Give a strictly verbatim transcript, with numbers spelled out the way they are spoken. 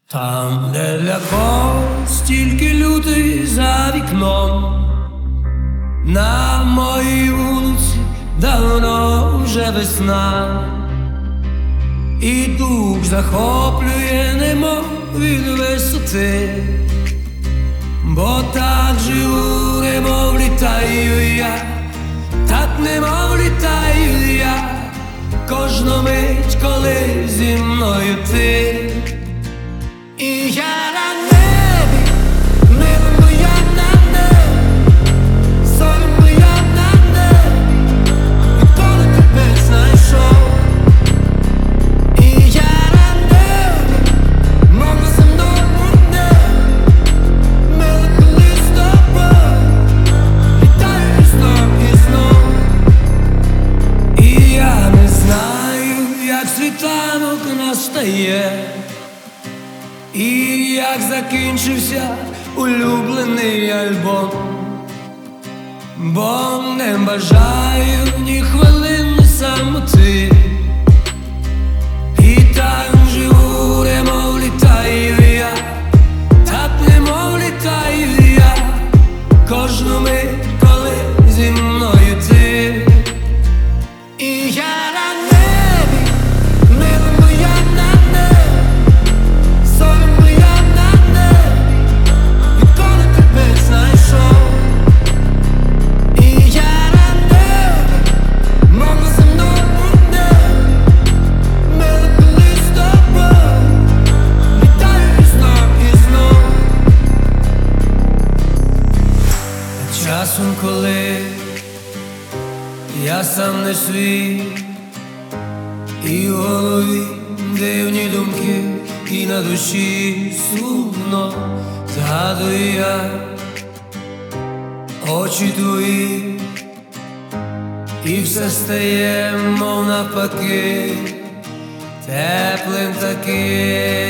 Там, де для когось тільки лютий за вікном, на моїй вулиці давно вже весна, і дух захоплює, немов від висоти, бо так живу, немов літаю я, так немов літаю я, кожну мить, коли зі мною ти. І я на небі, небо моя на небі, зоря моя на небі, відколи тебе знайшов. І я на небі, мама зі мною у небі, мила, коли з тобою літаю знов і знов. І я не знаю, як світанок настає, і як закінчився улюблений альбом, бо не бажаю ні хвилини самоти, і так живу, немов літаю я, так немов літаю я, кожну мить, коли зі мною ти. І я на небі, мила моя на небі, зоря моя на небі, відколи тебе знайшов. І я на небі, мама зі мною у небі, мила, коли з тобою літаю знов і знов. А часом, коли я сам не свій, і в голові дивні думки, і на душі сумно, згадую я очі твої, і все стає, мов навпаки, теплим таким.